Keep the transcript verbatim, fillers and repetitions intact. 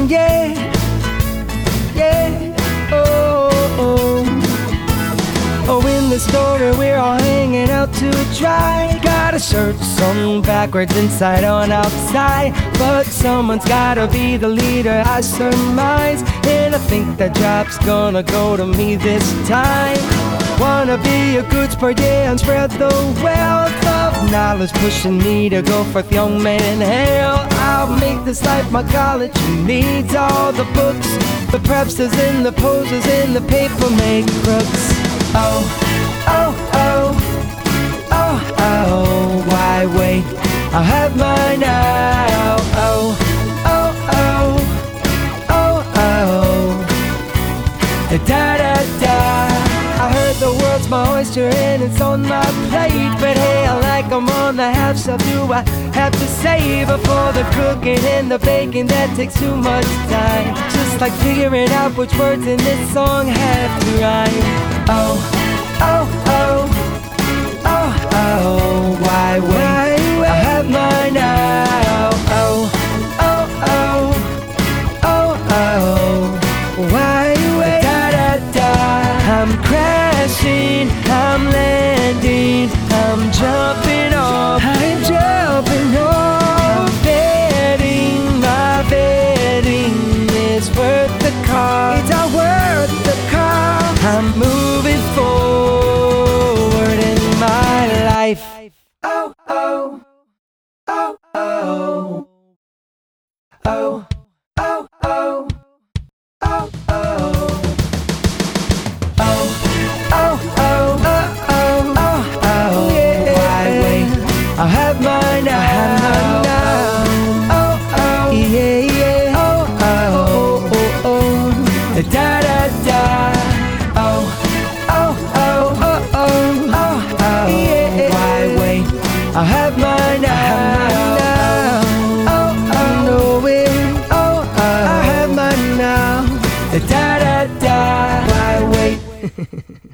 yeah, yeah, oh, oh. Oh, in the story we're all hanging out to dry. Got a shirt sewn backwards, inside on outside. But someone's gotta be the leader, I surmise. And I think that job's gonna go to me this time. Wanna be a good sport, yeah, and spread the wealth of knowledge, pushing me to go forth, young man, hell. I'll make this life my college. Who needs all the books, the prepsters and the posers and the paper make crooks? Oh, oh, oh, oh, oh, why wait? I'll have mine now. Oh, oh, oh, oh, oh, da da da. I heard the world's my oyster and it's on my plate. But hey, I like 'em on the half shelf. Do I have to save it for the cooking and the baking? That takes too much time. Just like figuring out which words in this song have to rhyme. Oh, oh, oh, oh, oh, why wait? I have mine now. Oh, oh, oh, oh, oh, why wait? Da da da. I'm crashing, I'm landing, I'm jumping off, I'm jumping off. Betting, my betting is worth the cost. It's all worth the cost. I'm moving forward in my life. Oh, oh, oh, oh, oh, oh, oh, oh, oh. I have mine now. Oh, oh, yeah, yeah. Oh, oh, oh, oh, da da da. Oh, oh, oh, oh, oh, oh, oh, yeah. Why wait? I have mine now. Oh, oh, no way. Oh, oh, I have mine now. Da da da. Why wait?